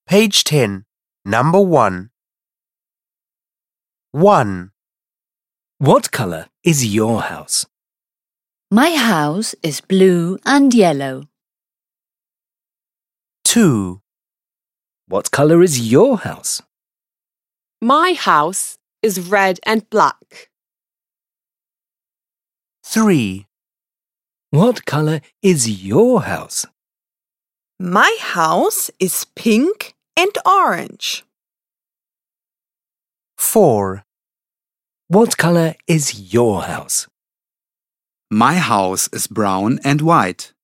Page 10, number 1. 1. What colour is your house? My house is blue and yellow. 2. What colour is your house? My house is red and black. 3. What colour is your house? My house is pink and orange. 4. What colour is your house? My house is brown and white.